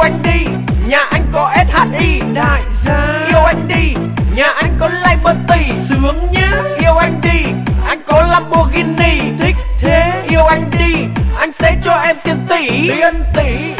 anh đi, nhà anh có SHI đại gia. Yêu anh đi, nhà anh có Liberty sướng nhá. Yêu anh đi, anh có Lamborghini thích thế. Yêu anh đi, anh sẽ cho em tiền tỷ.